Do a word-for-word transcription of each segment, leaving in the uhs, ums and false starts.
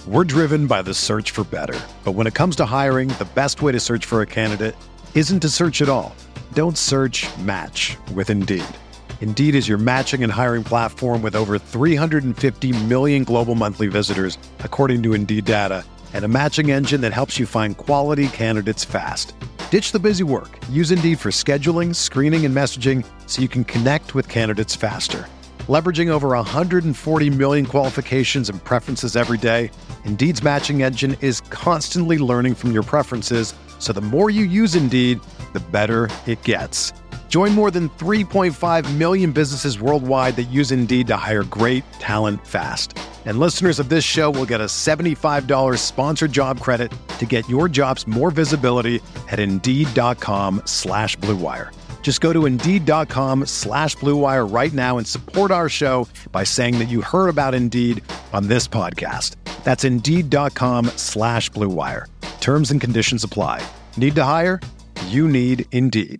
We're driven by the search for better. But when it comes to hiring, the best way to search for a candidate isn't to search at all. Don't search, match with Indeed. Indeed is your matching and hiring platform with over three hundred fifty million global monthly visitors, according to Indeed data, and a matching engine that helps you find quality candidates fast. Ditch the busy work. Use Indeed for scheduling, screening, and messaging so you can connect with candidates faster. Leveraging over one hundred forty million qualifications and preferences every day, Indeed's matching engine is constantly learning from your preferences, so the more you use Indeed, the better it gets. Join more than three point five million businesses worldwide that use Indeed to hire great talent fast. And listeners of this show will get a seventy-five dollars sponsored job credit to get your jobs more visibility at Indeed.com slash Blue Wire. Just go to Indeed.com slash Blue Wire right now and support our show by saying that you heard about Indeed on this podcast. That's Indeed.com slash Blue Wire. Terms and conditions apply. Need to hire? You need Indeed.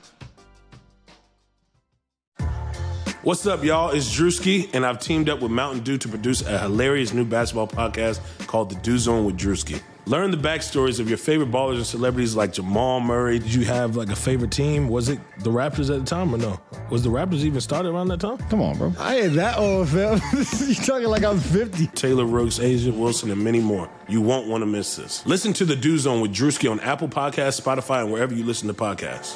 What's up, y'all? It's Drewski, and I've teamed up with Mountain Dew to produce a hilarious new basketball podcast called The Dew Zone with Drewski. Learn the backstories of your favorite ballers and celebrities like Jamal Murray. Did you have like a favorite team? Was it the Raptors at the time or no? Was the Raptors even started around that time? Come on, bro. I ain't that old, fam. You talking like I'm fifty. Taylor Rooks, Asia Wilson, and many more. You won't want to miss this. Listen to The Dew Zone with Drewski on Apple Podcasts, Spotify, and wherever you listen to podcasts.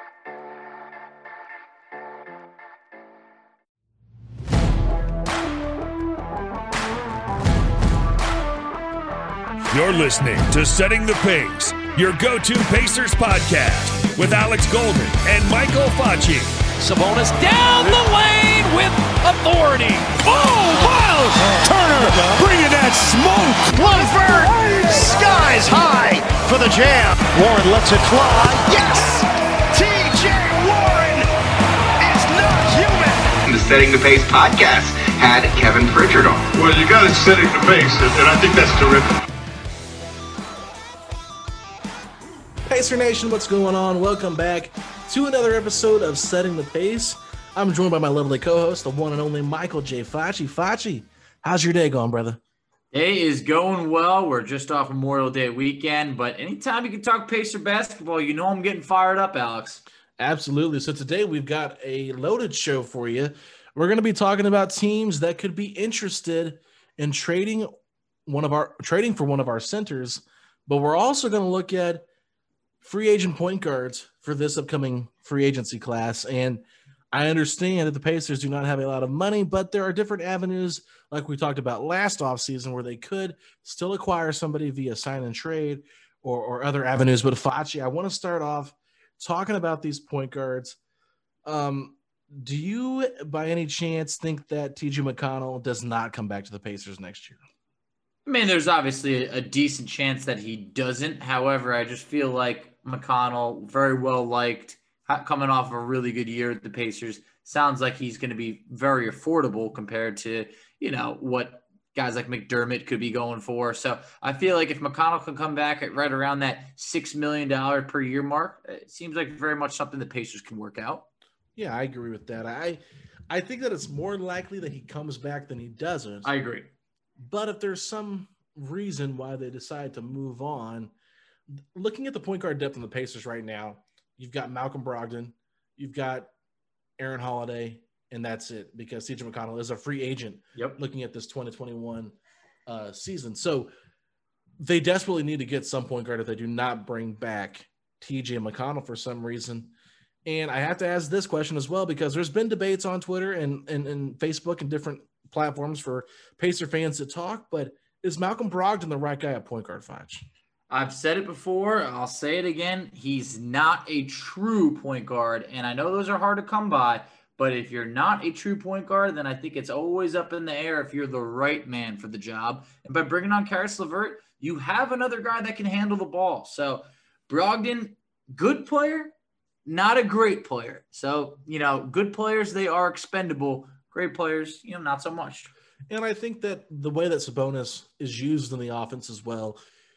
You're listening to Setting the Pace, your go-to Pacers podcast with Alex Golden and Michael Facci. Sabonis down the lane with authority. Oh, Miles Turner bringing that smoke. Lundberg, skies high for the jam. Warren lets it fly. Yes! T J Warren is not human. The Setting the Pace podcast had Kevin Pritchard on. Well, you got it setting the pace, and I think that's terrific. Pacer Nation, what's going on? Welcome back to another episode of Setting the Pace. I'm joined by my lovely co-host, the one and only Michael J. Facci. Facci, how's your day going, brother? Day is going well. We're just off Memorial Day weekend, but anytime you can talk Pacer basketball, you know I'm getting fired up, Alex. Absolutely. So today we've got a loaded show for you. We're going to be talking about teams that could be interested in trading one of our trading for one of our centers, but we're also going to look at free agent point guards for this upcoming free agency class. And I understand that the Pacers do not have a lot of money, but there are different avenues like we talked about last offseason where they could still acquire somebody via sign and trade or, or other avenues. But Facci, I want to start off talking about these point guards. Um, do you by any chance think that T J McConnell does not come back to the Pacers next year? I mean, there's obviously a decent chance that he doesn't. However, I just feel like McConnell, very well liked, coming off a really good year at the Pacers. Sounds like he's going to be very affordable compared to, you know, what guys like McDermott could be going for. So I feel like if McConnell can come back at right around that six million dollars per year mark, it seems like very much something the Pacers can work out. Yeah, I agree with that. I, I think that it's more likely that he comes back than he doesn't. I agree. But if there's some reason why they decide to move on, looking at the point guard depth in the Pacers right now, you've got Malcolm Brogdon, you've got Aaron Holiday, and that's it because T J McConnell is a free agent. Yep. Looking at this twenty twenty-one uh, season. So they desperately need to get some point guard if they do not bring back T J McConnell for some reason. And I have to ask this question as well because there's been debates on Twitter and, and, and Facebook and different platforms for Pacer fans to talk, but is Malcolm Brogdon the right guy at point guard, Facci? I've said it before. I'll say it again. He's not a true point guard, and I know those are hard to come by, but if you're not a true point guard, then I think it's always up in the air if you're the right man for the job. And by bringing on Caris LeVert, you have another guy that can handle the ball. So Brogdon, good player, not a great player. So, you know, good players, they are expendable. Great players, you know, not so much. And I think that the way that Sabonis is used in the offense as well,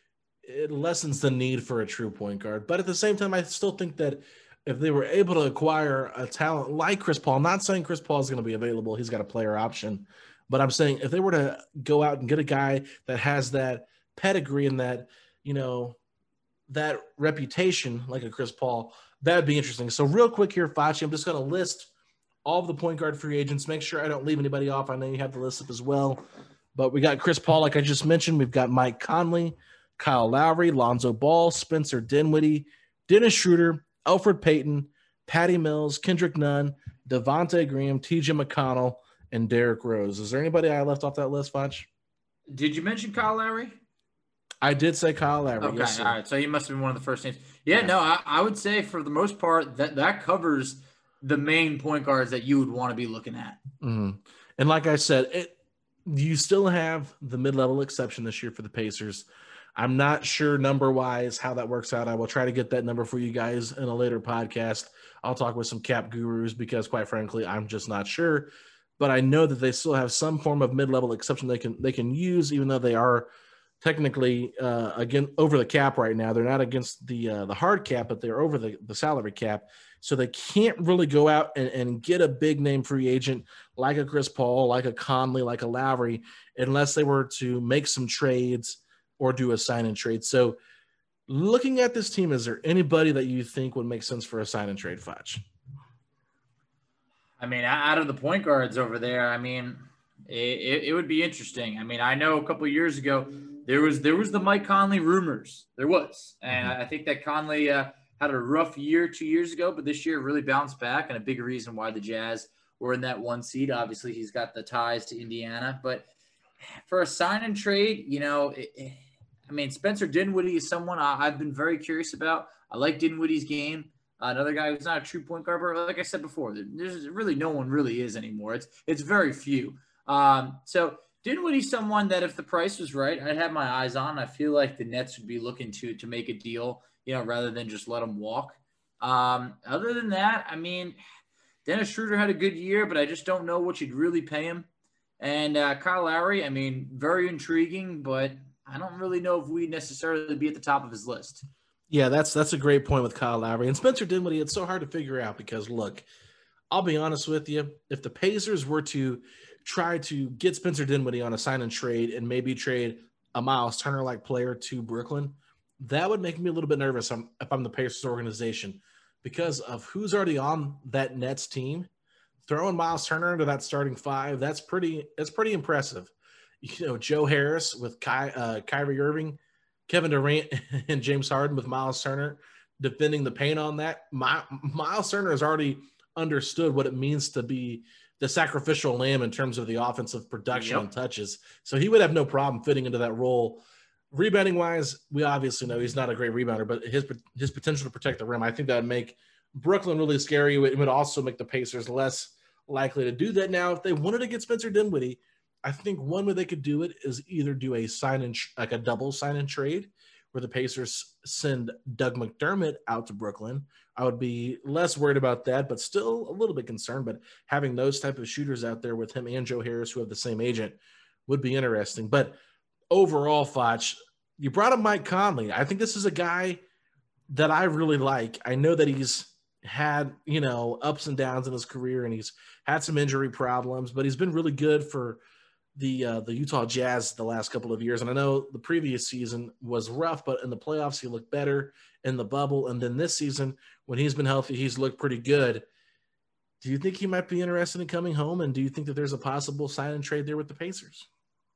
it lessens the need for a true point guard. But at the same time, I still think that if they were able to acquire a talent like Chris Paul, not saying Chris Paul is going to be available, he's got a player option, But I'm saying if they were to go out and get a guy that has that pedigree and that, you know, that reputation like a Chris Paul, that'd be interesting. So real quick here, Facci, I'm just going to list all of the point guard free agents. Make sure I don't leave anybody off. I know you have the list up as well. But we got Chris Paul, like I just mentioned. We've got Mike Conley, Kyle Lowry, Lonzo Ball, Spencer Dinwiddie, Dennis Schroeder, Elfrid Payton, Patty Mills, Kendrick Nunn, Devontae Graham, T J McConnell, and Derrick Rose. Is there anybody I left off that list, Foch? Did you mention Kyle Lowry? I did say Kyle Lowry. Okay, yes, all right. So he must have been one of the first names. Yeah, yeah. no, I, I would say for the most part that that covers the main point guards that you would want to be looking at. Mm-hmm. And like I said, it, you still have the mid-level exception this year for the Pacers. I'm not sure number-wise how that works out. I will try to get that number for you guys in a later podcast. I'll talk with some cap gurus because, quite frankly, I'm just not sure. But I know that they still have some form of mid-level exception they can they can use, even though they are technically uh, again over the cap right now. They're not against the uh, the hard cap, but they're over the, the salary cap. So they can't really go out and, and get a big name free agent like a Chris Paul, like a Conley, like a Lowry, unless they were to make some trades or do a sign and trade. So looking at this team, is there anybody that you think would make sense for a sign and trade, Foch? I mean, out of the point guards over there, I mean, it, it would be interesting. I mean, I know a couple of years ago there was there was the Mike Conley rumors. There was. And I think that Conley uh, – had a rough year two years ago, but this year really bounced back, and a big reason why the Jazz were in that one seed. Obviously, he's got the ties to Indiana, but for a sign and trade, you know, it, it, I mean, Spencer Dinwiddie is someone I, I've been very curious about. I like Dinwiddie's game. Uh, another guy who's not a true point guard, but like I said before, there's really no one really is anymore. It's it's very few. Um, so Dinwiddie's someone that if the price was right, I'd have my eyes on. I feel like the Nets would be looking to to make a deal, you know, rather than just let him walk. Um, other than that, I mean, Dennis Schroeder had a good year, but I just don't know what you'd really pay him. And uh, Kyle Lowry, I mean, very intriguing, but I don't really know if we'd necessarily be at the top of his list. Yeah, that's that's a great point with Kyle Lowry. And Spencer Dinwiddie, it's so hard to figure out because, look, I'll be honest with you. If the Pacers were to try to get Spencer Dinwiddie on a sign and trade and maybe trade a Miles Turner-like player to Brooklyn, that would make me a little bit nervous if I'm the Pacers organization because of who's already on that Nets team. Throwing Miles Turner into that starting five, that's pretty that's pretty impressive. You know, Joe Harris with Ky, uh, Kyrie Irving, Kevin Durant, and James Harden with Miles Turner defending the paint on that. My, Miles Turner has already understood what it means to be the sacrificial lamb in terms of the offensive production yep. and touches. So he would have no problem fitting into that role. Rebounding wise, we obviously know he's not a great rebounder, but his his potential to protect the rim, I think that would make Brooklyn really scary. It would also make the Pacers less likely to do that. Now, if they wanted to get Spencer Dinwiddie, I think one way they could do it is either do a sign and like a double sign and trade where the Pacers send Doug McDermott out to Brooklyn. I would be less worried about that, but still a little bit concerned. But having those type of shooters out there with him and Joe Harris, who have the same agent, would be interesting. But overall, Foch, you brought up Mike Conley. I think this is a guy that I really like. I know that he's had, you know, ups and downs in his career and he's had some injury problems, but he's been really good for the uh, the Utah Jazz the last couple of years. And I know the previous season was rough, but in the playoffs, he looked better in the bubble. And then this season, when he's been healthy, he's looked pretty good. Do you think he might be interested in coming home? And do you think that there's a possible sign and trade there with the Pacers?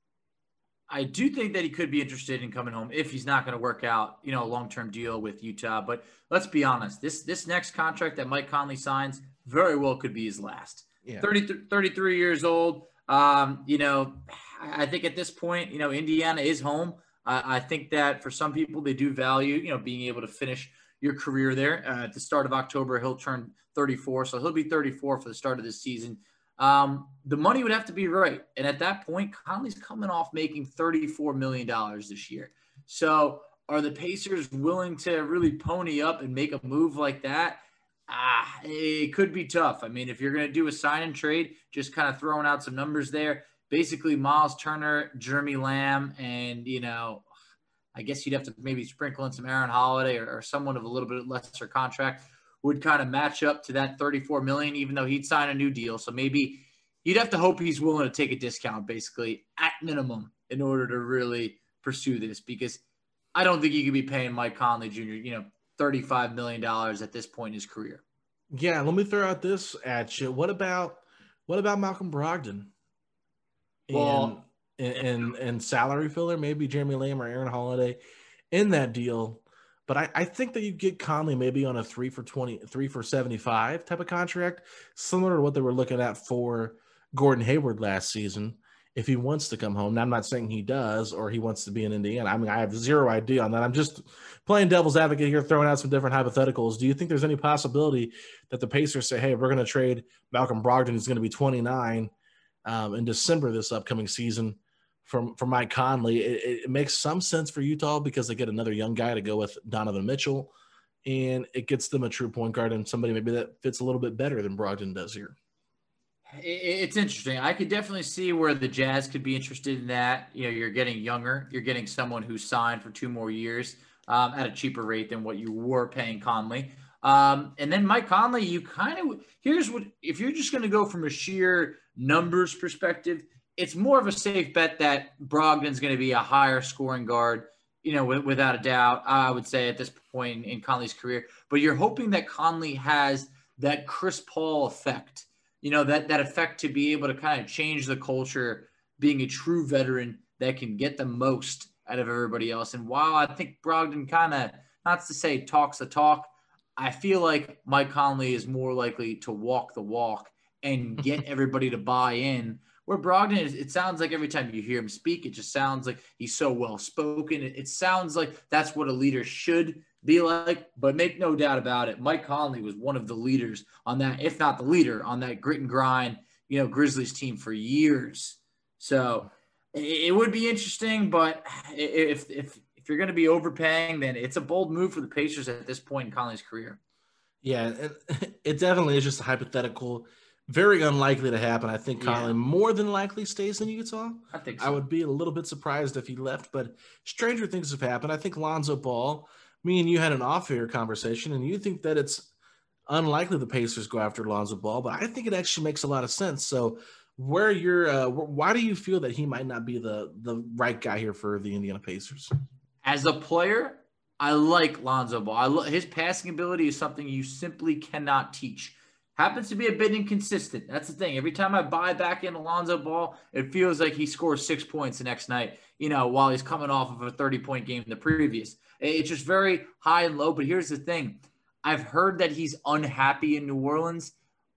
I do think that he could be interested in coming home if he's not going to work out, you know, a long-term deal with Utah. But let's be honest, this this next contract that Mike Conley signs very well could be his last. Yeah. thirty, thirty-three years old. Um, you know, I think at this point, you know, Indiana is home. Uh, I think that for some people, they do value, you know, being able to finish your career there. Uh, at the start of October, he'll turn thirty-four. So he'll be thirty-four for the start of this season. Um, the money would have to be right. And at that point, Conley's coming off making thirty-four million dollars this year. So are the Pacers willing to really pony up and make a move like that? Ah, it could be tough. I mean, if you're going to do a sign and trade, just kind of throwing out some numbers there, basically Miles Turner, Jeremy Lamb, and, you know, I guess you'd have to maybe sprinkle in some Aaron Holiday or, or someone of a little bit lesser contract would kind of match up to that thirty-four million dollars, even though he'd sign a new deal. So maybe you'd have to hope he's willing to take a discount, basically, at minimum, in order to really pursue this, because I don't think you could be paying Mike Conley Junior, you know, thirty-five million dollars at this point in his career. Yeah, let me throw out this at you. What about what about Malcolm Brogdon? Well, and and, and salary filler, maybe Jeremy Lamb or Aaron Holiday in that deal. But I, I think that you get Conley maybe on a three for twenty, three for seventy-five type of contract, similar to what they were looking at for Gordon Hayward last season. If he wants to come home, now I'm not saying he does or he wants to be in Indiana. I mean, I have zero idea on that. I'm just playing devil's advocate here, throwing out some different hypotheticals. Do you think there's any possibility that the Pacers say, hey, we're going to trade Malcolm Brogdon, who's going to be twenty-nine um, in December this upcoming season, from, from Mike Conley? It, it makes some sense for Utah because they get another young guy to go with Donovan Mitchell, and it gets them a true point guard and somebody maybe that fits a little bit better than Brogdon does here. It's interesting. I could definitely see where the Jazz could be interested in that. You know, you're getting younger. You're getting someone who's signed for two more years um, at a cheaper rate than what you were paying Conley. Um, and then Mike Conley, you kind of – here's what – if you're just going to go from a sheer numbers perspective, it's more of a safe bet that Brogdon's going to be a higher scoring guard, you know, w- without a doubt, I would say at this point in, in Conley's career. But you're hoping that Conley has that Chris Paul effect. You know, that, that effect to be able to kind of change the culture, being a true veteran that can get the most out of everybody else. And while I think Brogdon kind of, not to say talks the talk, I feel like Mike Conley is more likely to walk the walk and get everybody to buy in. Where Brogdon is, it sounds like every time you hear him speak, it just sounds like he's so well-spoken. It, it sounds like that's what a leader should be like, but make no doubt about it, Mike Conley was one of the leaders on that, if not the leader, on that grit and grind, you know, Grizzlies team for years. So it, it would be interesting, but if if if you're going to be overpaying, then it's a bold move for the Pacers at this point in Conley's career. Yeah, it, it definitely is just a hypothetical, very unlikely to happen. I think Conley yeah. more than likely stays in Utah. I think so. I would be a little bit surprised if he left, but stranger things have happened. I think Lonzo Ball, me and you had an off-air conversation, and you think that it's unlikely the Pacers go after Lonzo Ball, but I think it actually makes a lot of sense. So where you're, uh, why do you feel that he might not be the, the right guy here for the Indiana Pacers? As a player, I like Lonzo Ball. I lo- his passing ability is something you simply cannot teach. Happens to be a bit inconsistent. That's the thing. Every time I buy back into Lonzo Ball, it feels like he scores six points the next night, you know, while he's coming off of a thirty-point game in the previous. It's just very high and low. But here's the thing. I've heard that he's unhappy in New Orleans.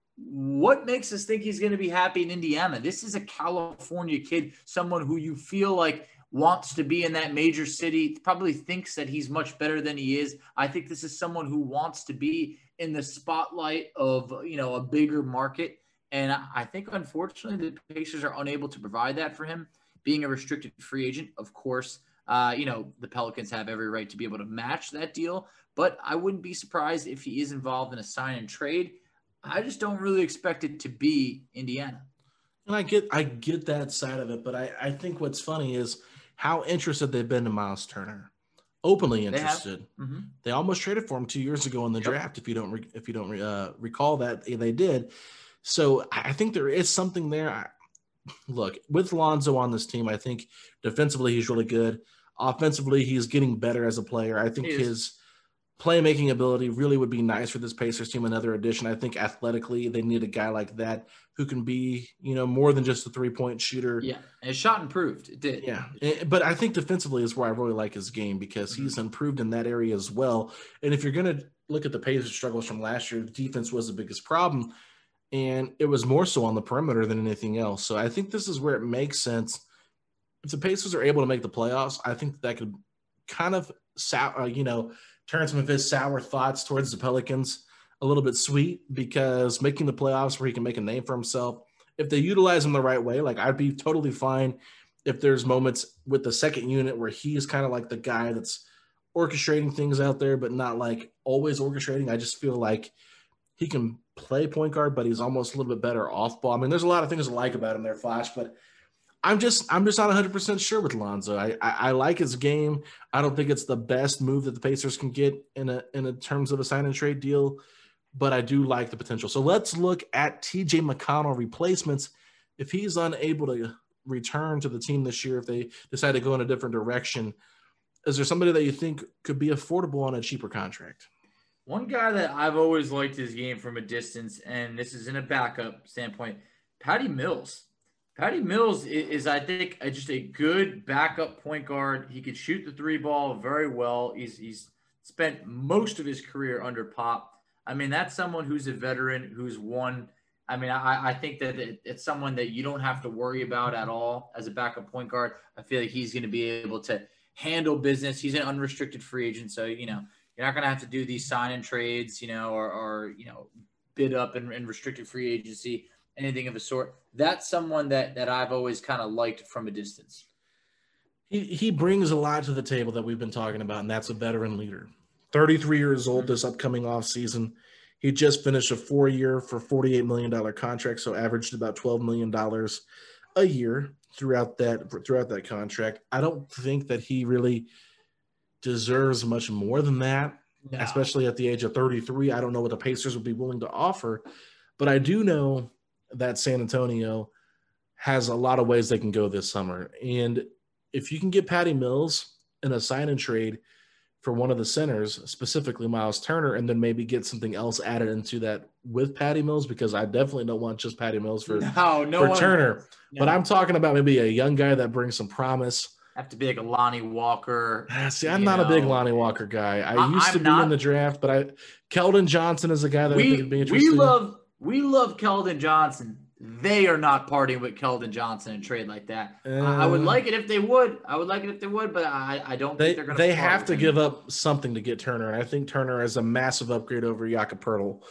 What makes us think he's going to be happy in Indiana? This is a California kid, someone who you feel like wants to be in that major city, probably thinks that he's much better than he is. I think this is someone who wants to be in the spotlight of, you know, a bigger market. And I think, unfortunately, the Pacers are unable to provide that for him. Being a restricted free agent, of course, uh, you know, the Pelicans have every right to be able to match that deal. But I wouldn't be surprised if he is involved in a sign and trade. I just don't really expect it to be Indiana. And I get I get that side of it, but I, I think what's funny is how interested they've been in Miles Turner. Openly interested. They, mm-hmm. they almost traded for him two years ago in the yep. draft. If you don't re, if you don't re, uh, recall that, they did. So I think there is something there. I, look, with Lonzo on this team, I think defensively he's really good. Offensively, he's getting better as a player. I think his playmaking ability really would be nice for this Pacers team. Another addition. I think athletically they need a guy like that who can be, you know, more than just a three-point shooter. Yeah, and his shot improved. It did. Yeah, but I think defensively is where I really like his game because mm-hmm. he's improved in that area as well. And if you're going to look at the Pacers' struggles from last year, the defense was the biggest problem, and it was more so on the perimeter than anything else. So I think this is where it makes sense. If the Pacers are able to make the playoffs, I think that could kind of, uh, you know, turn some of his sour thoughts towards the Pelicans a little bit sweet, because making the playoffs where he can make a name for himself, if they utilize him the right way, like I'd be totally fine if there's moments with the second unit where he's kind of like the guy that's orchestrating things out there, but not like always orchestrating. I just feel like he can play point guard, but he's almost a little bit better off ball. I mean, there's a lot of things I like about him there, Flash, but I'm just I'm just not one hundred percent sure with Lonzo. I, I I like his game. I don't think it's the best move that the Pacers can get in a in a terms of a sign and trade deal, but I do like the potential. So let's look at T J McConnell replacements. if he's unable to return to the team this year, if they decide to go in a different direction, is there somebody that you think could be affordable on a cheaper contract? One guy that I've always liked his game from a distance, and this is in a backup standpoint, Patty Mills. Patty Mills is, is I think, just a good backup point guard. He could shoot the three ball very well. He's he's spent most of his career under Pop. I mean, that's someone who's a veteran, who's won. I mean, I, I think that it, it's someone that you don't have to worry about at all as a backup point guard. I feel like he's going to be able to handle business. He's an unrestricted free agent, so, you know, you're not going to have to do these sign and trades, you know, or, or you know, bid up in, in restricted free agency, anything of a sort. That's someone that that I've always kind of liked from a distance. He he brings a lot to the table that we've been talking about, and that's a veteran leader. thirty-three years old this upcoming offseason. He just finished a four-year for forty-eight million dollars contract, so averaged about twelve million dollars a year throughout that throughout that contract. I don't think that he really deserves much more than that, no. especially at the age of thirty-three. I don't know what the Pacers would be willing to offer, but I do know that San Antonio has a lot of ways they can go this summer. And if you can get Patty Mills in a sign and trade for one of the centers, specifically Miles Turner, and then maybe get something else added into that with Patty Mills, because I definitely don't want just Patty Mills for, no, no for one, Turner. No. But I'm talking about maybe a young guy that brings some promise. Have to be like a Lonnie Walker. See, I'm not know. a big Lonnie Walker guy. I, I used I'm to be not, in the draft, but I Keldon Johnson is a guy that we, I think would be interesting. We love we love Keldon Johnson. They are not partying with Keldon Johnson and trade like that. Uh, I would like it if they would. I would like it if they would, but I, I don't they, think they're going to. They have to give up something to get Turner, and I think Turner is a massive upgrade over Jakob Poeltl.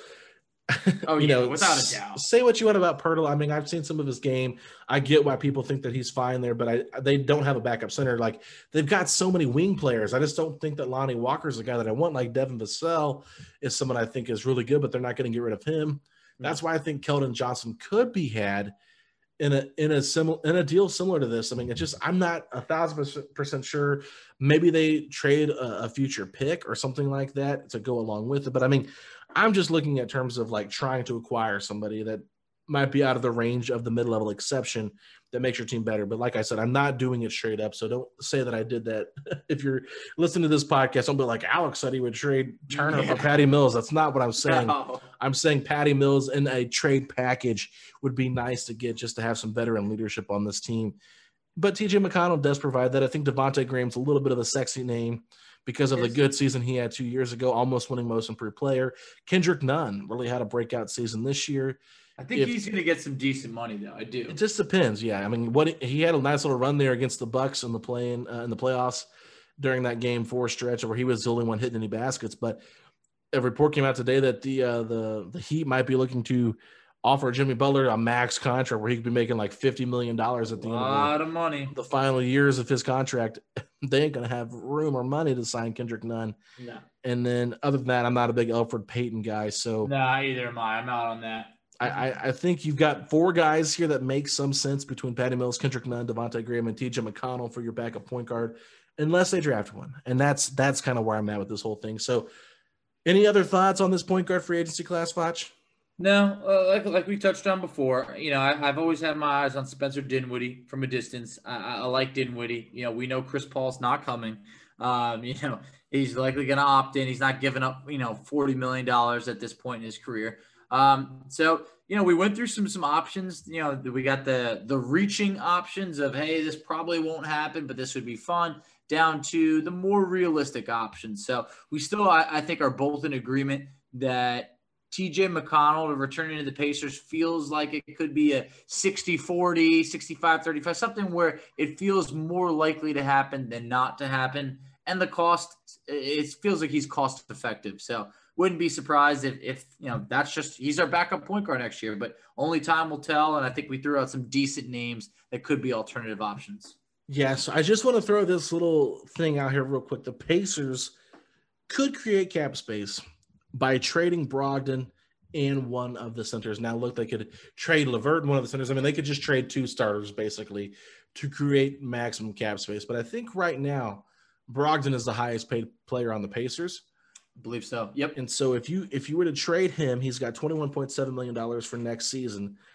Oh, you yeah, know, without a doubt. Say what you want about Poeltl. I mean, I've seen some of his game. I get why people think that he's fine there, but I they don't have a backup center. Like, they've got so many wing players. I just don't think that Lonnie Walker is the guy that I want. Like, Devin Vassell is someone I think is really good, but they're not going to get rid of him. That's why I think Keldon Johnson could be had in a in a similar in a deal similar to this. I mean, it's just I'm not a thousand percent sure. Maybe they trade a, a future pick or something like that to go along with it. But I mean, I'm just looking at terms of like trying to acquire somebody that might be out of the range of the mid-level exception that makes your team better. But like I said, I'm not doing it straight up. So don't say that I did that. If you're listening to this podcast, don't be like, Alex said he would trade Turner yeah. for Patty Mills. That's not what I'm saying. No. I'm saying Patty Mills in a trade package would be nice to get just to have some veteran leadership on this team. But T J McConnell does provide that. I think Devontae Graham's a little bit of a sexy name because of the good season he had two years ago, almost winning most improved player. Kendrick Nunn really had a breakout season this year. I think if, he's going to get some decent money, though. I do. It just depends. Yeah, I mean, what he had a nice little run there against the Bucks in the play in, uh, in the playoffs during that game four stretch, where he was the only one hitting any baskets. But a report came out today that the uh, the the Heat might be looking to offer Jimmy Butler a max contract where he could be making like fifty million dollars at the a end of, lot the, of money. the final years of his contract. They ain't going to have room or money to sign Kendrick Nunn. No. And then other than that, I'm not a big Elfrid Payton guy. So no, nah, either am I. I'm not on that. I, I think you've got four guys here that make some sense between Patty Mills, Kendrick Nunn, Devontae Graham, and T J McConnell for your backup point guard, unless they draft one. And that's that's kind of where I'm at with this whole thing. So any other thoughts on this point guard free agency class, Foch? No, uh, like like we touched on before, you know, I, I've always had my eyes on Spencer Dinwiddie from a distance. I, I like Dinwiddie. You know, we know Chris Paul's not coming. Um, you know, he's likely going to opt in. He's not giving up, you know, forty million dollars at this point in his career. Um, so, you know, we went through some, some options, you know, we got the, the reaching options of, hey, this probably won't happen, but this would be fun, down to the more realistic options. So we still, I, I think, are both in agreement that T J McConnell returning to the Pacers feels like it could be a sixty forty, sixty-five thirty-five, something where it feels more likely to happen than not to happen. And the cost, it feels like he's cost effective. So wouldn't be surprised if, if, you know, that's just, he's our backup point guard next year, but only time will tell. And I think we threw out some decent names that could be alternative options. Yes. I just want to throw this little thing out here real quick. The Pacers could create cap space by trading Brogdon and one of the centers. Now, look, they could trade LeVert and one of the centers. I mean, they could just trade two starters basically to create maximum cap space. But I think right now, Brogdon is the highest paid player on the Pacers. I believe so. Yep. And so if you if you were to trade him, he's got twenty-one point seven million dollars for next season.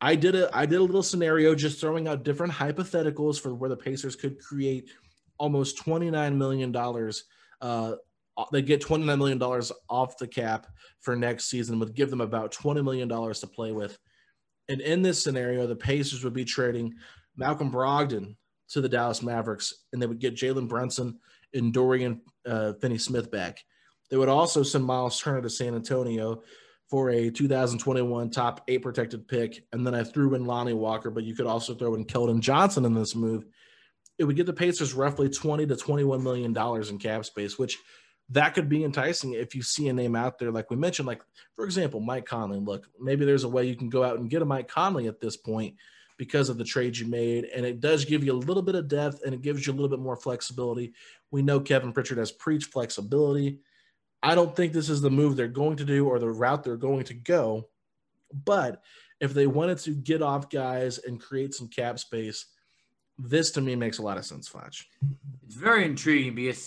I did a I did a little scenario just throwing out different hypotheticals for where the Pacers could create almost twenty-nine million dollars. Uh, they get twenty-nine million dollars off the cap for next season, would give them about twenty million dollars to play with. And in this scenario, the Pacers would be trading Malcolm Brogdon to the Dallas Mavericks, and they would get Jalen Brunson and Dorian uh, Finney-Smith back. They would also send Miles Turner to San Antonio for a two thousand twenty-one top eight protected pick. And then I threw in Lonnie Walker, but you could also throw in Keldon Johnson in this move. It would get the Pacers roughly twenty to twenty-one million dollars in cap space, which that could be enticing if you see a name out there. Like we mentioned, like, for example, Mike Conley. Look, maybe there's a way you can go out and get a Mike Conley at this point because of the trades you made. And it does give you a little bit of depth and it gives you a little bit more flexibility. We know Kevin Pritchard has preached flexibility. I don't think this is the move they're going to do or the route they're going to go. But if they wanted to get off guys and create some cap space, this to me makes a lot of sense, Fletch. It's very intriguing because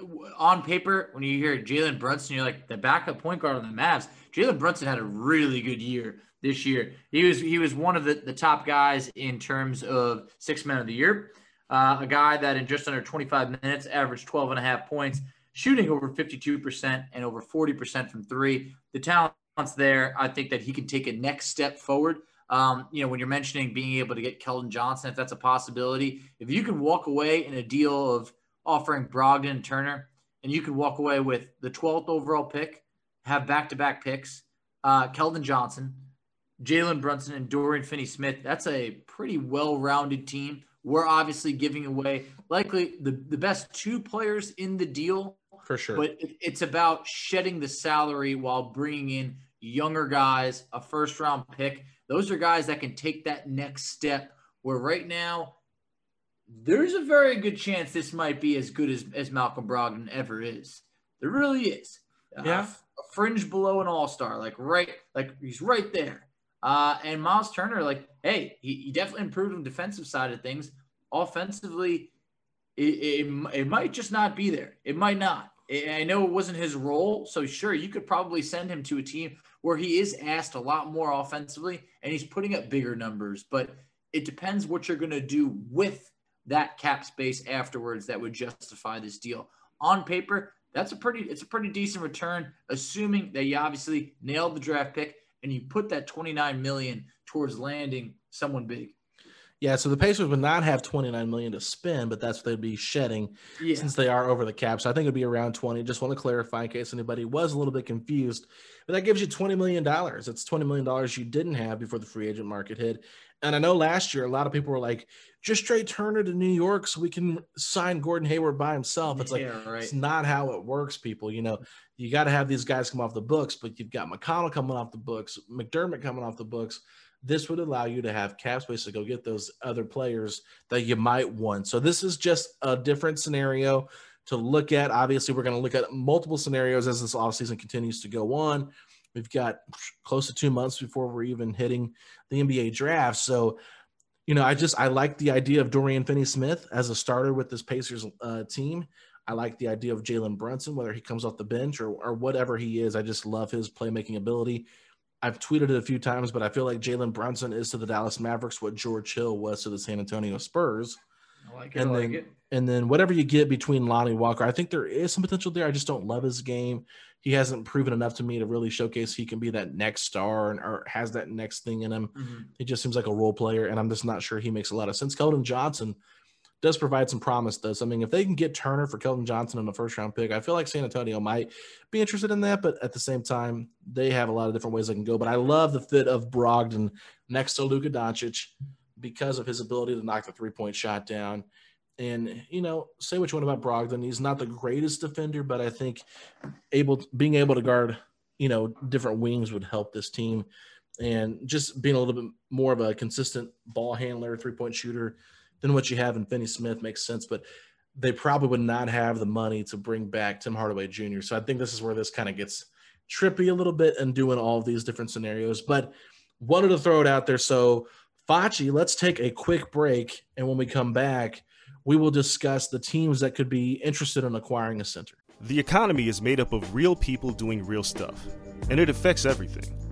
on paper, when you hear Jalen Brunson, you're like the backup point guard on the Mavs. Jalen Brunson had a really good year this year. He was he was one of the, the top guys in terms of six men of the year. Uh, a guy that in just under twenty-five minutes averaged twelve and a half points, shooting over fifty-two percent and over forty percent from three. The talent's there. I think that he can take a next step forward. Um, you know, when you're mentioning being able to get Keldon Johnson, if that's a possibility, if you can walk away in a deal of offering Brogdon and Turner, and you can walk away with the twelfth overall pick, have back-to-back picks, uh, Keldon Johnson, Jalen Brunson, and Dorian Finney-Smith, that's a pretty well-rounded team. We're obviously giving away likely the, the best two players in the deal. For sure. But it, it's about shedding the salary while bringing in younger guys, a first-round pick. Those are guys that can take that next step where right now there's a very good chance this might be as good as, as Malcolm Brogdon ever is. There really is. Yeah. Uh, a fringe below an all-star, like right, like he's right there. Uh, and Miles Turner, like, hey, he, he definitely improved on the defensive side of things. Offensively, it, it, it might just not be there. It might not. I know it wasn't his role, so sure, you could probably send him to a team where he is asked a lot more offensively and he's putting up bigger numbers. But it depends what you're going to do with that cap space afterwards that would justify this deal. On paper, that's a pretty it's a pretty decent return, assuming that you obviously nailed the draft pick and you put that twenty-nine million dollars towards landing someone big. Yeah, so the Pacers would not have twenty-nine million dollars to spend, but that's what they'd be shedding yeah. since they are over the cap. So I think it'd be around twenty. Just want to clarify in case anybody was a little bit confused. But that gives you twenty million dollars. It's twenty million dollars you didn't have before the free agent market hit. And I know last year a lot of people were like, just trade Turner to New York so we can sign Gordon Hayward by himself. It's like, yeah, right. It's not how it works, people. You know, you got to have these guys come off the books, but you've got McConnell coming off the books, McDermott coming off the books. This would allow you to have cap space to go get those other players that you might want. So this is just a different scenario to look at. Obviously, we're going to look at multiple scenarios as this offseason continues to go on. We've got close to two months before we're even hitting the N B A draft. So, you know, I just I like the idea of Dorian Finney-Smith as a starter with this Pacers uh, team. I like the idea of Jalen Brunson, whether he comes off the bench or, or whatever he is. I just love his playmaking ability. I've tweeted it a few times, but I feel like Jalen Brunson is to the Dallas Mavericks what George Hill was to the San Antonio Spurs. I like it. And I then, like it. and then whatever you get between Lonnie Walker, I think there is some potential there. I just don't love his game. He hasn't proven enough to me to really showcase he can be that next star and or has that next thing in him. Mm-hmm. He just seems like a role player, and I'm just not sure he makes a lot of sense. Keldon Johnson does provide some promise, though. So, I mean, if they can get Turner for Keldon Johnson in the first-round pick, I feel like San Antonio might be interested in that. But at the same time, they have a lot of different ways they can go. But I love the fit of Brogdon next to Luka Doncic because of his ability to knock the three-point shot down. And, you know, say what you want about Brogdon. He's not the greatest defender, but I think able being able to guard, you know, different wings would help this team. And just being a little bit more of a consistent ball handler, three-point shooter than what you have in Finney-Smith makes sense. But they probably would not have the money to bring back Tim Hardaway Junior So I think this is where this kind of gets trippy a little bit and doing all of these different scenarios. But wanted to throw it out there. So, Facci, let's take a quick break. And when we come back, we will discuss the teams that could be interested in acquiring a center. The economy is made up of real people doing real stuff, and it affects everything.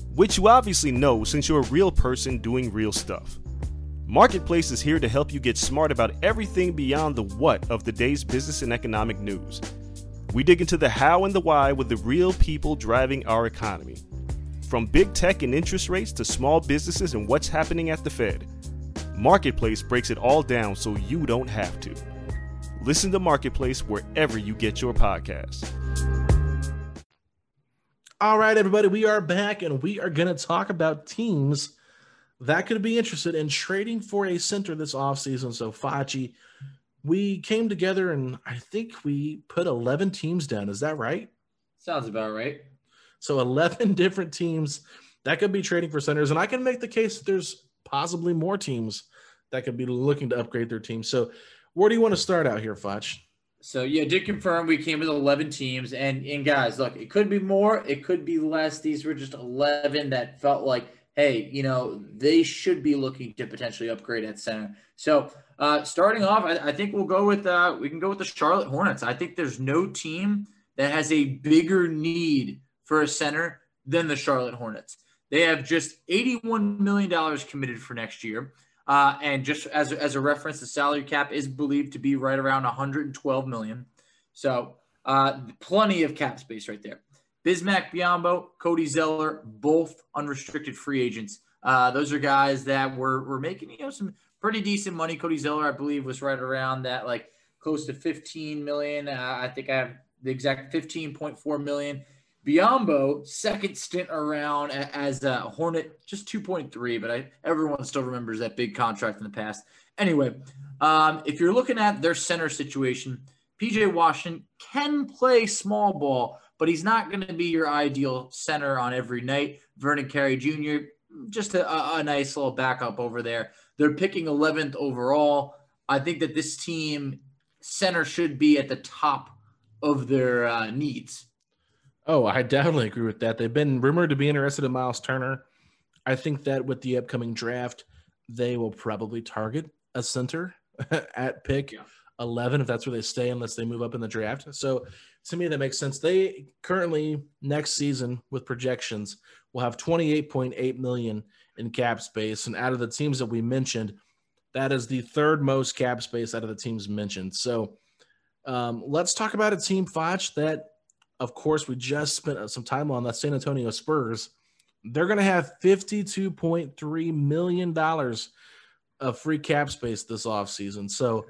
which you obviously know since you're a real person doing real stuff. Marketplace is here to help you get smart about everything beyond the what of the day's business and economic news. We dig into the how and the why with the real people driving our economy. From big tech and interest rates to small businesses and what's happening at the Fed, Marketplace breaks it all down so you don't have to. Listen to Marketplace wherever you get your podcasts. All right, everybody, we are back, and we are going to talk about teams that could be interested in trading for a center this offseason. So, Facci, we came together, and I think we put eleven teams down. Is that right? Sounds about right. So, eleven different teams that could be trading for centers, and I can make the case that there's possibly more teams that could be looking to upgrade their team. So, where do you want to start out here, Facci? So, yeah, did confirm we came with eleven teams. And, and guys, look, it could be more. It could be less. These were just eleven that felt like, hey, you know, they should be looking to potentially upgrade at center. So, uh, starting off, I, I think we'll go with uh, – we can go with the Charlotte Hornets. I think there's no team that has a bigger need for a center than the Charlotte Hornets. They have just eighty-one million dollars committed for next year. Uh, and just as, as a reference, the salary cap is believed to be right around one hundred twelve million dollars. So uh, plenty of cap space right there. Bismack Biyombo, Cody Zeller, both unrestricted free agents. Uh, those are guys that were, were making, you know, some pretty decent money. Cody Zeller, I believe, was right around that, like close to fifteen million dollars. Uh, I think I have the exact fifteen point four million dollars. Biyombo, second stint around as a Hornet, just two point three, but I, everyone still remembers that big contract in the past. Anyway, um, if you're looking at their center situation, P J Washington can play small ball, but he's not going to be your ideal center on every night. Vernon Carey Junior, just a, a nice little backup over there. They're picking eleventh overall. I think that this team center should be at the top of their uh, needs. Oh, I definitely agree with that. They've been rumored to be interested in Miles Turner. I think that with the upcoming draft, they will probably target a center at pick yeah. eleven, if that's where they stay, unless they move up in the draft. So to me, that makes sense. They currently, next season, with projections, will have twenty-eight point eight million dollars in cap space. And out of the teams that we mentioned, that is the third most cap space out of the teams mentioned. So um, let's talk about a team, Foch, that of course, we just spent some time on, that San Antonio Spurs. They're going to have fifty-two point three million dollars of free cap space this offseason. So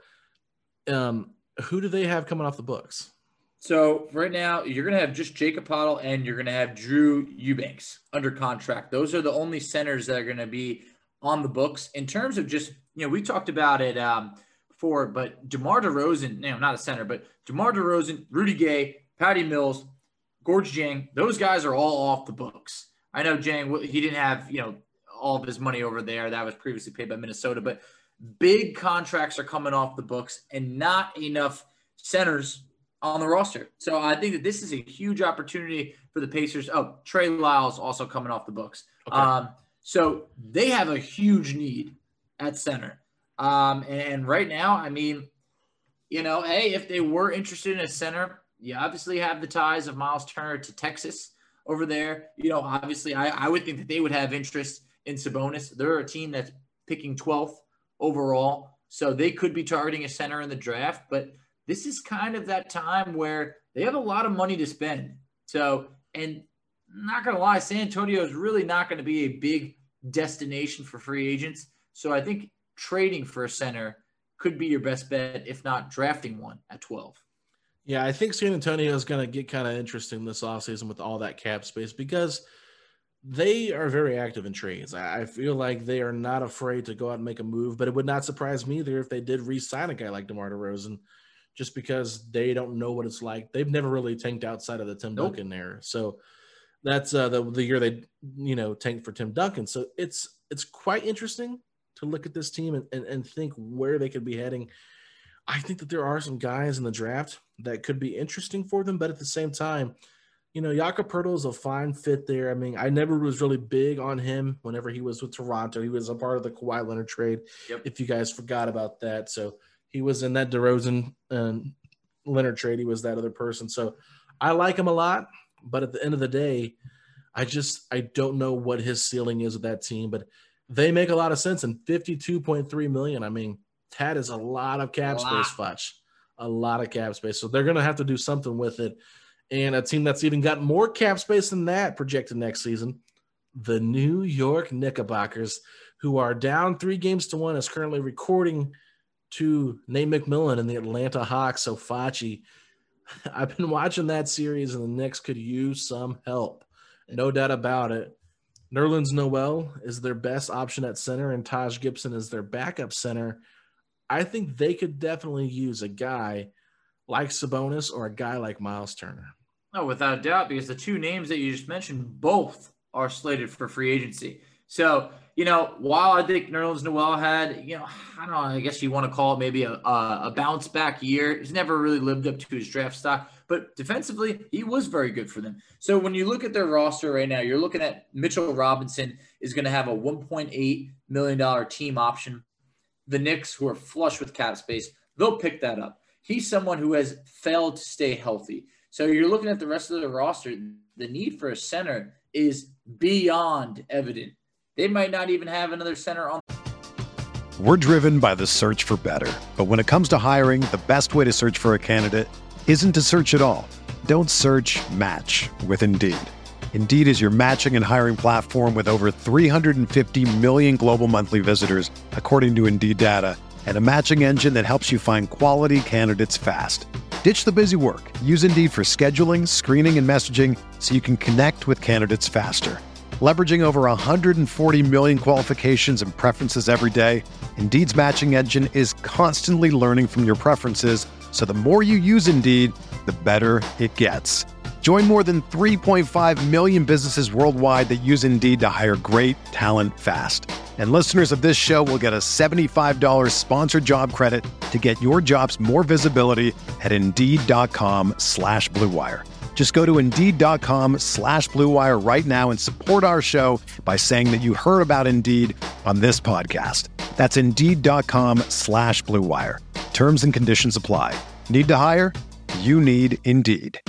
um, who do they have coming off the books? So right now, you're going to have just Jacob Poeltl and you're going to have Drew Eubanks under contract. Those are the only centers that are going to be on the books. In terms of just, you know, we talked about it um, before, but DeMar DeRozan, you know, not a center, but DeMar DeRozan, Rudy Gay, Patty Mills, Gorge Jang, those guys are all off the books. I know Jang, he didn't have, you know, all of his money over there. That was previously paid by Minnesota, but big contracts are coming off the books and not enough centers on the roster. So I think that this is a huge opportunity for the Pacers. Oh, Trey Lyles also coming off the books. Okay. Um, so they have a huge need at center. Um, and, and right now, I mean, you know, hey, if they were interested in a center, you obviously have the ties of Miles Turner to Texas over there. You know, obviously, I, I would think that they would have interest in Sabonis. They're a team that's picking twelfth overall, so they could be targeting a center in the draft. But this is kind of that time where they have a lot of money to spend. So, and not going to lie, San Antonio is really not going to be a big destination for free agents. So I think trading for a center could be your best bet, if not drafting one at twelve. Yeah, I think San Antonio is going to get kind of interesting this offseason with all that cap space because they are very active in trades. I feel like they are not afraid to go out and make a move, but it would not surprise me either if they did re-sign a guy like DeMar DeRozan just because they don't know what it's like. They've never really tanked outside of the Tim nope. Duncan era. So that's uh, the, the year they, you know, tanked for Tim Duncan. So it's it's quite interesting to look at this team and, and, and think where they could be heading. I think that there are some guys in the draft that could be interesting for them, but at the same time, you know, Jakob Poeltl is a fine fit there. I mean, I never was really big on him whenever he was with Toronto. He was a part of the Kawhi Leonard trade, yep. if you guys forgot about that. So he was in that DeRozan and Leonard trade. He was that other person. So I like him a lot, but at the end of the day, I just I don't know what his ceiling is with that team, but they make a lot of sense. And fifty-two point three million dollars, I mean, that is a lot of cap space, Futch. A lot of cap space. So they're going to have to do something with it. And a team that's even got more cap space than that projected next season, the New York Knickerbockers, who are down three games to one, is currently recording to Nate McMillan and the Atlanta Hawks. So Facci, I've been watching that series, and the Knicks could use some help. No doubt about it. Nerlens Noel is their best option at center, and Taj Gibson is their backup center. I think they could definitely use a guy like Sabonis or a guy like Miles Turner. No, without a doubt, because the two names that you just mentioned, both are slated for free agency. So, you know, while I think Nerlens Noel had, you know, I don't know, I guess you want to call it maybe a, a, a bounce back year. He's never really lived up to his draft stock, but defensively, he was very good for them. So when you look at their roster right now, you're looking at Mitchell Robinson is going to have a one point eight million dollars team option. The Knicks, who are flush with cap space, they'll pick that up. He's someone who has failed to stay healthy. So you're looking at the rest of the roster. The need for a center is beyond evident. They might not even have another center on. We're driven by the search for better. But when it comes to hiring, the best way to search for a candidate isn't to search at all. Don't search, match with Indeed. Indeed is your matching and hiring platform with over three hundred fifty million global monthly visitors, according to Indeed data, and a matching engine that helps you find quality candidates fast. Ditch the busy work. Use Indeed for scheduling, screening, and messaging so you can connect with candidates faster. Leveraging over one hundred forty million qualifications and preferences every day, Indeed's matching engine is constantly learning from your preferences, so the more you use Indeed, the better it gets. Join more than three point five million businesses worldwide that use Indeed to hire great talent fast. And listeners of this show will get a seventy-five dollars sponsored job credit to get your jobs more visibility at Indeed.com slash Blue Wire. Just go to Indeed.com slash Blue Wire right now and support our show by saying that you heard about Indeed on this podcast. That's Indeed.com slash Blue Wire. Terms and conditions apply. Need to hire? You need Indeed.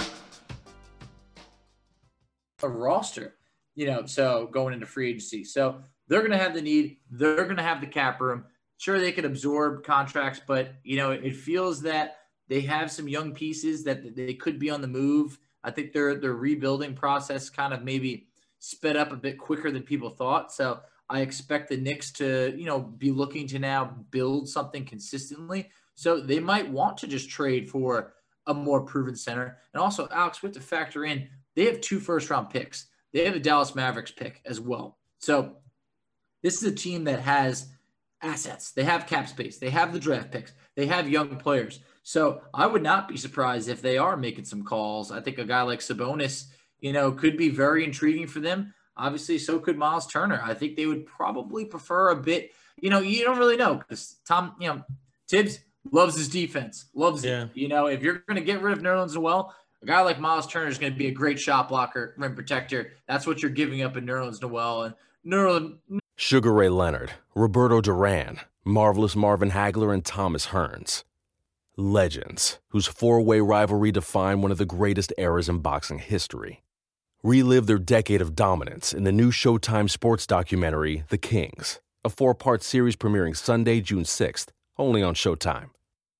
A roster, you know, so going into free agency. So they're going to have the need. They're going to have the cap room. Sure, they could absorb contracts, but, you know, it feels that they have some young pieces that they could be on the move. I think their their rebuilding process kind of maybe sped up a bit quicker than people thought. So I expect the Knicks to, you know, be looking to now build something consistently. So they might want to just trade for a more proven center. And also, Alex, we have to factor in, they have two first-round picks. They have a Dallas Mavericks pick as well. So this is a team that has assets. They have cap space. They have the draft picks. They have young players. So I would not be surprised if they are making some calls. I think a guy like Sabonis, you know, could be very intriguing for them. Obviously, so could Miles Turner. I think they would probably prefer a bit, you know, you don't really know because Tom, you know, Tibbs loves his defense, loves yeah. it. You know, if you're going to get rid of Nerlens Noel, a guy like Miles Turner is going to be a great shot blocker, rim protector. That's what you're giving up in Nerlens Noel. And Nerlens. Sugar Ray Leonard, Roberto Duran, Marvelous Marvin Hagler, and Thomas Hearns. Legends, whose four-way rivalry defined one of the greatest eras in boxing history. Relive their decade of dominance in the new Showtime sports documentary, The Kings, a four-part series premiering Sunday, June sixth, only on Showtime.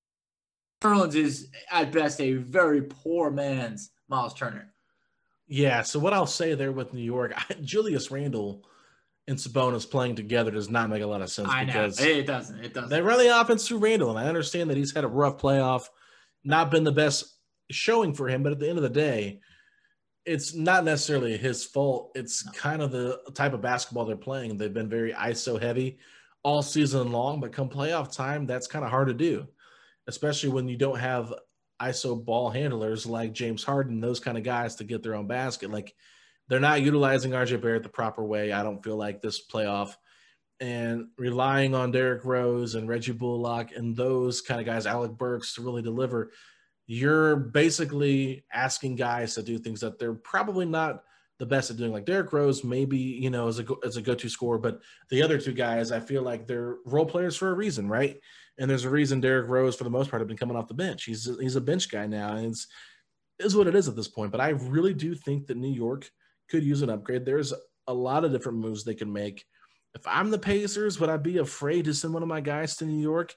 Nerlens is, at best, a very poor man's Miles Turner. Yeah, so what I'll say there with New York, Julius Randle and Sabonis playing together does not make a lot of sense. I know. Because it doesn't. It doesn't. They run the offense through Randle, and I understand that he's had a rough playoff, not been the best showing for him, but at the end of the day, it's not necessarily his fault. It's no. kind of the type of basketball they're playing. They've been very I S O heavy all season long, but come playoff time, that's kind of hard to do, especially when you don't have I S O ball handlers like James Harden, those kind of guys to get their own basket. Like, they're not utilizing R J Barrett the proper way, I don't feel like, this playoff, and relying on Derrick Rose and Reggie Bullock and those kind of guys, Alec Burks, to really deliver. You're basically asking guys to do things that they're probably not the best at doing. Like Derrick Rose, maybe, you know, as a, as a go-to scorer, but the other two guys, I feel like they're role players for a reason, right? And there's a reason Derrick Rose, for the most part, have been coming off the bench. He's he's a bench guy now, and it's is what it is at this point. But I really do think that New York could use an upgrade. There's a lot of different moves they can make. If I'm the Pacers, would I be afraid to send one of my guys to New York?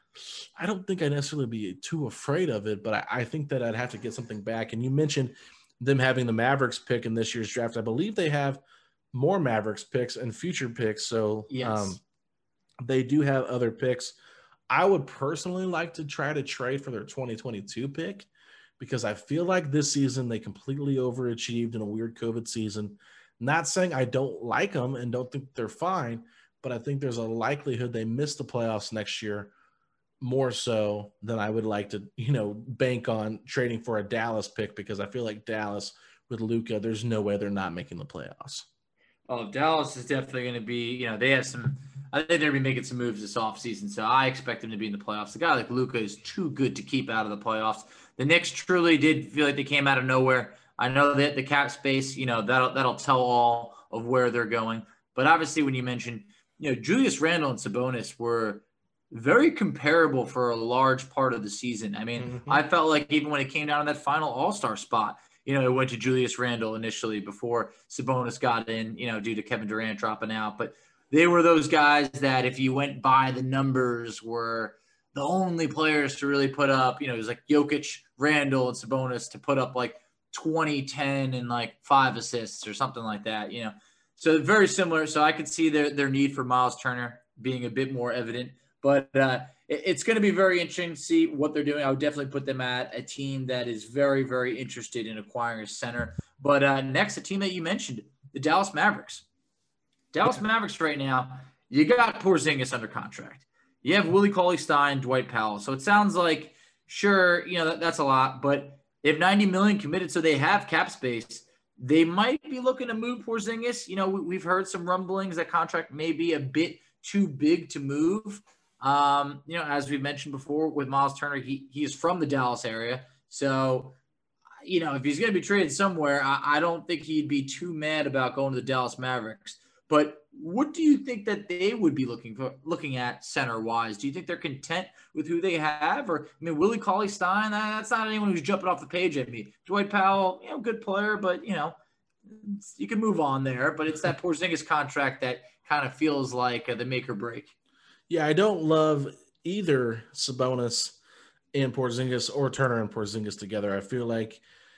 I don't think I'd necessarily be too afraid of it, but I, I think that I'd have to get something back. And you mentioned them having the Mavericks pick in this year's draft. I believe they have more Mavericks picks and future picks. So yes. um, they do have other picks. I would personally like to try to trade for their twenty twenty-two pick because I feel like this season they completely overachieved in a weird COVID season. Not saying I don't like them and don't think they're fine, but I think there's a likelihood they miss the playoffs next year more so than I would like to, you know, bank on trading for a Dallas pick because I feel like Dallas with Luka, there's no way they're not making the playoffs. Oh, Dallas is definitely going to be, you know, they have some, I think they're going to be making some moves this offseason, so I expect them to be in the playoffs. A guy like Luka is too good to keep out of the playoffs. The Knicks truly did feel like they came out of nowhere. I know that the cap space, you know, that'll, that'll tell all of where they're going. But obviously when you mentioned, you know, Julius Randle and Sabonis were very comparable for a large part of the season. I mean, mm-hmm. I felt like even when it came down to that final all-star spot, you know, it went to Julius Randle initially before Sabonis got in, you know, due to Kevin Durant dropping out. But they were those guys that if you went by the numbers were the only players to really put up, you know, it was like Jokic, Randle, and Sabonis to put up like twenty, ten, and like five assists or something like that, you know. So very similar. So I could see their, their need for Miles Turner being a bit more evident. But uh, it, it's going to be very interesting to see what they're doing. I would definitely put them at a team that is very, very interested in acquiring a center. But uh, next, a team that you mentioned, the Dallas Mavericks. Dallas Mavericks right now, you got Porzingis under contract. You have Willie Cauley-Stein, Dwight Powell. So it sounds like, sure, you know, that, that's a lot. But they have ninety million dollars committed, so they have cap space. They might be looking to move Porzingis. You know, we, we've heard some rumblings that contract may be a bit too big to move. Um, you know, as we mentioned before with Miles Turner, he he is from the Dallas area. So, you know, if he's going to be traded somewhere, I, I don't think he'd be too mad about going to the Dallas Mavericks. But what do you think that they would be looking for, looking at center-wise? Do you think they're content with who they have? Or, I mean, Willie Cauley-Stein, that's not anyone who's jumping off the page at me. Dwight Powell, you know, good player, but, you know, you can move on there. But it's that Porzingis contract that kind of feels like uh, the make or break. Yeah, I don't love either Sabonis and Porzingis or Turner and Porzingis together. I feel like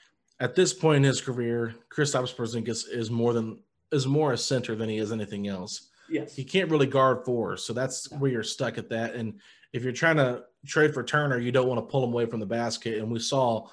at this point in his career, Kristaps Porzingis is more than is more a center than he is anything else. Yes. He can't really guard four, so that's where you're stuck at that. And if you're trying to trade for Turner, you don't want to pull him away from the basket. And we saw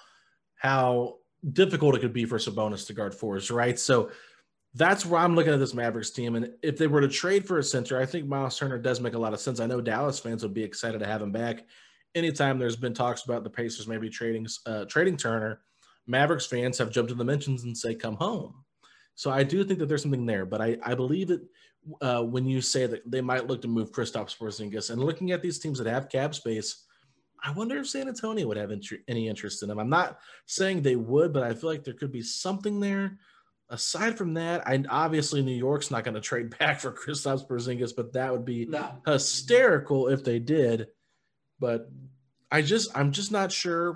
how difficult it could be for Sabonis to guard fours, right? So that's where I'm looking at this Mavericks team. And if they were to trade for a center, I think Miles Turner does make a lot of sense. I know Dallas fans would be excited to have him back. Anytime there's been talks about the Pacers maybe trading uh, trading Turner, Mavericks fans have jumped to the mentions and say, come home. So I do think that there's something there. But I, I believe that uh, when you say that they might look to move Kristaps Porzingis, and looking at these teams that have cap space, I wonder if San Antonio would have int- any interest in them. I'm not saying they would, but I feel like there could be something there. Aside from that, I obviously New York's not going to trade back for Kristaps Porzingis, but that would be no. hysterical if they did. But I just, I'm just not sure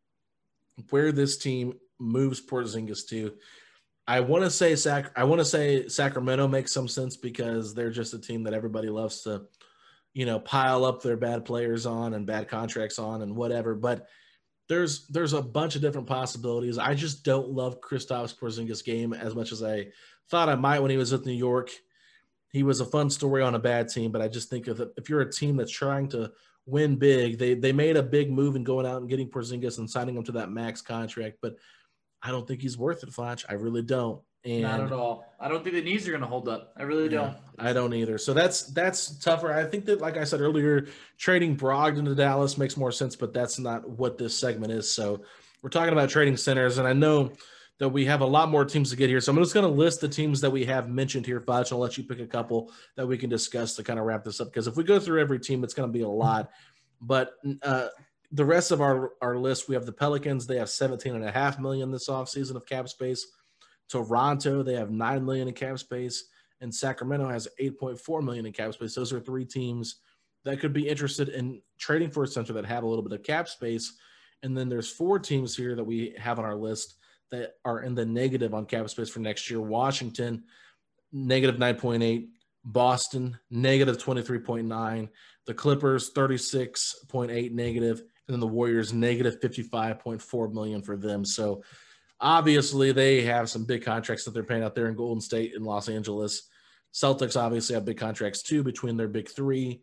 where this team moves Porzingis to. I want to say Sac, I want to say Sacramento makes some sense because they're just a team that everybody loves to, you know, pile up their bad players on and bad contracts on and whatever. But There's there's a bunch of different possibilities. I just don't love Kristaps Porzingis' game as much as I thought I might when he was with New York. He was a fun story on a bad team, but I just think if, if you're a team that's trying to win big, they they made a big move in going out and getting Porzingis and signing him to that max contract, but I don't think he's worth it, Flatch. I really don't. And not at all. I don't think the knees are going to hold up. I really don't. Yeah, I don't either. So that's that's tougher. I think that, like I said earlier, trading Brogdon to Dallas makes more sense, but that's not what this segment is. So we're talking about trading centers, and I know that we have a lot more teams to get here. So I'm just going to list the teams that we have mentioned here, Fudge. I'll let you pick a couple that we can discuss to kind of wrap this up, because if we go through every team, it's going to be a lot. But uh, the rest of our, our list, we have the Pelicans. They have seventeen and a half million this offseason of cap space. Toronto, they have nine million in cap space, and Sacramento has eight point four million in cap space. Those are three teams that could be interested in trading for a center that have a little bit of cap space. And then there's four teams here that we have on our list that are in the negative on cap space for next year. Washington, negative nine point eight. Boston, negative twenty-three point nine. The Clippers, thirty-six point eight negative. And then the Warriors, negative fifty-five point four million for them. So obviously they have some big contracts that they're paying out there in Golden State and Los Angeles. Celtics obviously have big contracts too between their big three.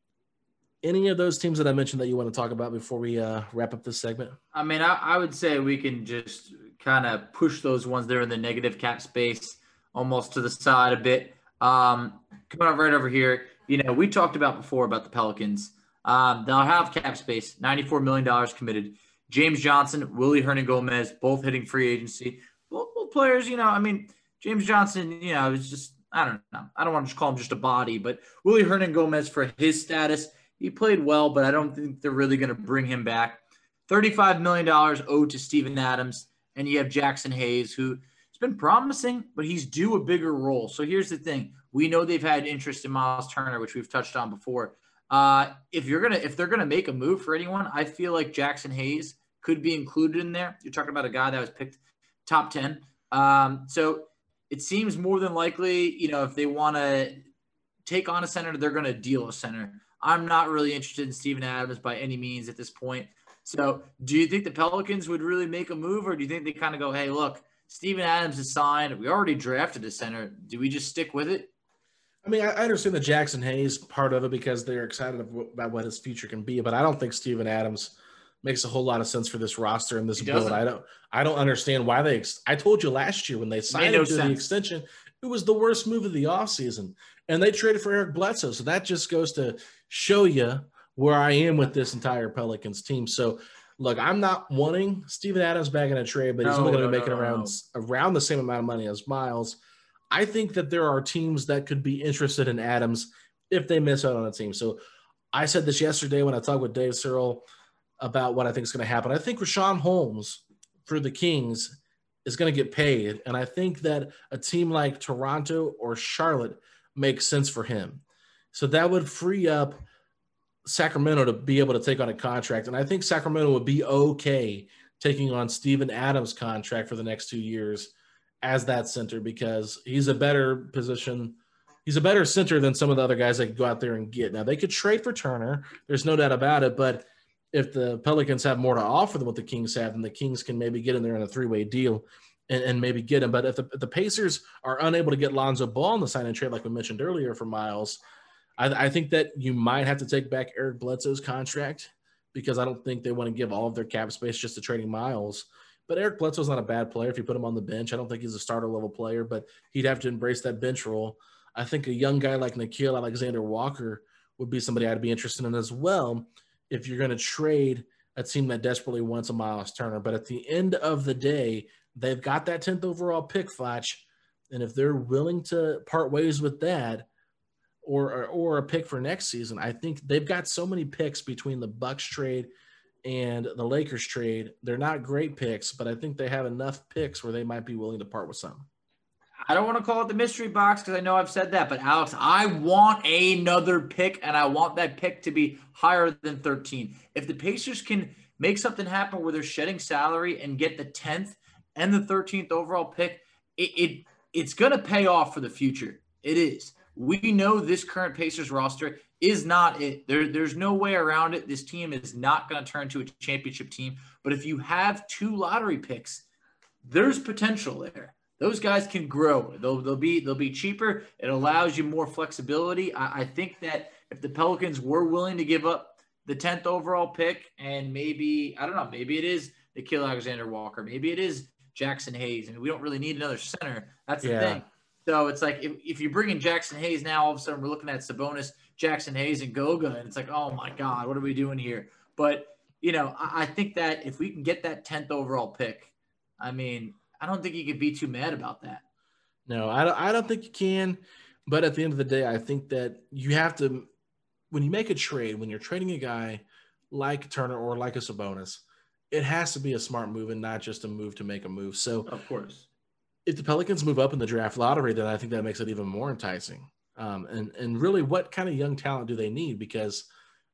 Any of those teams that I mentioned that you want to talk about before we uh, wrap up this segment? I mean, I, I would say we can just kind of push those ones there in the negative cap space almost to the side a bit. Um, coming up right over here, you know, we talked about before about the Pelicans. Um, they'll have cap space, ninety-four million dollars committed. James Johnson, Willie Hernangomez, both hitting free agency. Both, both players, you know, I mean, James Johnson, you know, is just, I don't know. I don't want to just call him just a body, but Willie Hernangomez, for his status, he played well, but I don't think they're really going to bring him back. thirty-five million dollars owed to Steven Adams, and you have Jackson Hayes, who has been promising, but he's due a bigger role. So here's the thing. We know they've had interest in Miles Turner, which we've touched on before. Uh, if you're gonna, if they're gonna make a move for anyone, I feel like Jackson Hayes could be included in there. You're talking about a guy that was picked top ten. Um, so it seems more than likely, you know, if they want to take on a center, they're going to deal a center. I'm not really interested in Steven Adams by any means at this point. So do you think the Pelicans would really make a move, or do you think they kind of go, hey, look, Steven Adams is signed. We already drafted a center. Do we just stick with it? I mean, I understand the Jackson Hayes part of it because they're excited about what his future can be, but I don't think Steven Adams makes a whole lot of sense for this roster and this He build. doesn't. I don't, I don't understand why they. Ex- I told you last year when they signed no him to the sense. extension, it was the worst move of the offseason. And they traded for Eric Bledsoe, so that just goes to show you where I am with this entire Pelicans team. So, look, I'm not wanting Steven Adams back in a trade, but he's No, only going to no, be making no, no, around no. around the same amount of money as Miles. I think that there are teams that could be interested in Adams if they miss out on a team. So I said this yesterday when I talked with Dave Searle about what I think is going to happen. I think Rashawn Holmes for the Kings is going to get paid, and I think that a team like Toronto or Charlotte makes sense for him. So that would free up Sacramento to be able to take on a contract, and I think Sacramento would be okay taking on Steven Adams' contract for the next two years as that center because he's a better position. He's a better center than some of the other guys they could go out there and get. Now, they could trade for Turner. There's no doubt about it, but if the Pelicans have more to offer than what the Kings have, then the Kings can maybe get in there in a three-way deal and, and maybe get him. But if the, if the Pacers are unable to get Lonzo Ball in the sign and trade like we mentioned earlier for Miles, I, I think that you might have to take back Eric Bledsoe's contract because I don't think they want to give all of their cap space just to trading Miles. But Eric Bledsoe's not a bad player if you put him on the bench. I don't think he's a starter-level player, but he'd have to embrace that bench role. I think a young guy like Nickeil Alexander-Walker would be somebody I'd be interested in as well if you're going to trade a team that desperately wants a Miles Turner. But at the end of the day, they've got that tenth overall pick, Fletch, and if they're willing to part ways with that or, or, or a pick for next season, I think they've got so many picks between the Bucks trade and the Lakers trade. They're not great picks, but I think they have enough picks where they might be willing to part with some. I don't want to call it the mystery box because I know I've said that, but Alex, I want another pick, and I want that pick to be higher than thirteen. If the Pacers can make something happen where they're shedding salary and get the tenth and the thirteenth overall pick, it, it it's going to pay off for the future. It is. We know this current Pacers roster is not it. There, there's no way around it. This team is not going to turn to a championship team. But if you have two lottery picks, there's potential there. Those guys can grow. They'll, they'll be they'll be cheaper. It allows you more flexibility. I, I think that if the Pelicans were willing to give up the tenth overall pick and maybe, I don't know, maybe it is Nickeil Alexander-Walker. Maybe it is Jackson Hayes. And we don't really need another center. That's the Yeah. thing. So it's like if, if you bring in Jackson Hayes now, all of a sudden we're looking at Sabonis, Jackson Hayes, and Goga. And it's like, oh, my God, what are we doing here? But, you know, I, I think that if we can get that tenth overall pick, I mean – I don't think you could be too mad about that. No, I don't, I don't think you can. But at the end of the day, I think that you have to – when you make a trade, when you're trading a guy like Turner or like a Sabonis, it has to be a smart move and not just a move to make a move. So, of course, if the Pelicans move up in the draft lottery, then I think that makes it even more enticing. Um, and, and really, what kind of young talent do they need? Because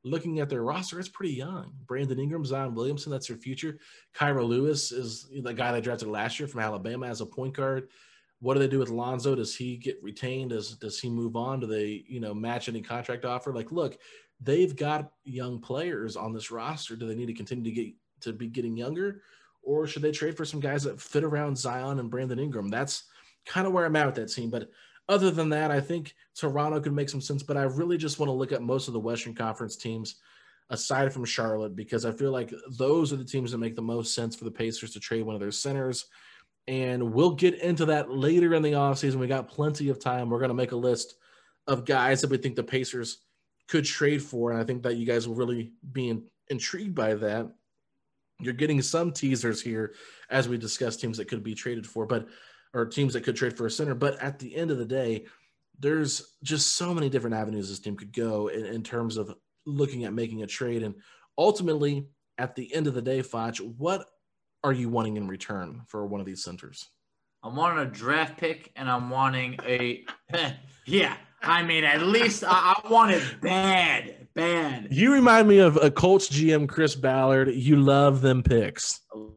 looking at their roster, it's pretty young. Brandon Ingram, Zion Williamson, that's their future. Kyra Lewis is the guy they drafted last year from Alabama as a point guard. What do they do with Lonzo? Does he get retained? Does does he move on? Do they, you know, match any contract offer? Like, look, they've got young players on this roster. Do they need to continue to get to be getting younger, or should they trade for some guys that fit around Zion and Brandon Ingram? That's kind of where I'm at with that team. But other than that, I think Toronto could make some sense. But I really just want to look at most of the Western Conference teams aside from Charlotte, because I feel like those are the teams that make the most sense for the Pacers to trade one of their centers. And we'll get into that later in the offseason. We got plenty of time. We're going to make a list of guys that we think the Pacers could trade for. And I think that you guys will really be in, intrigued by that. You're getting some teasers here as we discuss teams that could be traded for, but or teams that could trade for a center. But at the end of the day, there's just so many different avenues this team could go in, in terms of looking at making a trade. And ultimately, at the end of the day, Foch, what are you wanting in return for one of these centers? I'm wanting a draft pick, and I'm wanting a – yeah, I mean, at least I, I want it bad, bad. You remind me of a Colts G M, Chris Ballard. You love them picks.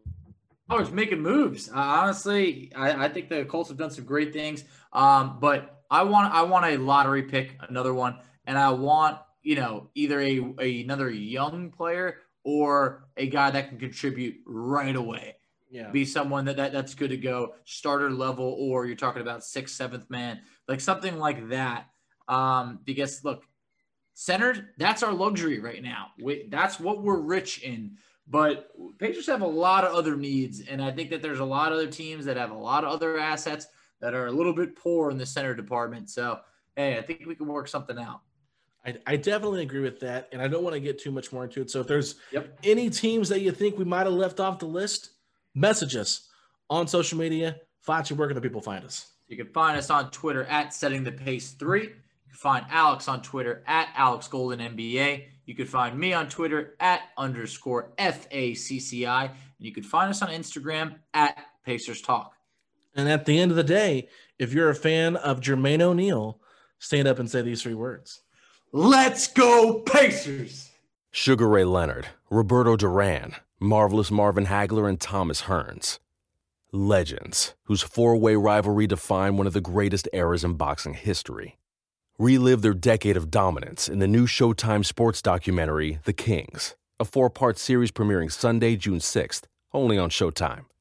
I was making moves. Uh, honestly, I, I think the Colts have done some great things. Um, but I want I want a lottery pick, another one, and I want, you know, either a, a another young player or a guy that can contribute right away. Yeah. Be someone that, that that's good to go, starter level, or you're talking about sixth, seventh man, like something like that. Um, because look, center, that's our luxury right now. We, that's what we're rich in. But Pacers have a lot of other needs, and I think that there's a lot of other teams that have a lot of other assets that are a little bit poor in the center department. So, hey, I think we can work something out. I, I definitely agree with that, and I don't want to get too much more into it. So if there's yep. any teams that you think we might have left off the list, message us on social media. Foch, where can the people find us? You can find us on Twitter at Setting the Pace three. You can find Alex on Twitter at Alex Golden N B A. You could find me on Twitter at underscore F A C C I. And you could find us on Instagram at Pacers Talk. And at the end of the day, if you're a fan of Jermaine O'Neal, stand up and say these three words. Let's go Pacers! Sugar Ray Leonard, Roberto Duran, Marvelous Marvin Hagler, and Thomas Hearns. Legends, whose four-way rivalry defined one of the greatest eras in boxing history. Relive their decade of dominance in the new Showtime sports documentary, The Kings, a four-part series premiering Sunday, June sixth, only on Showtime.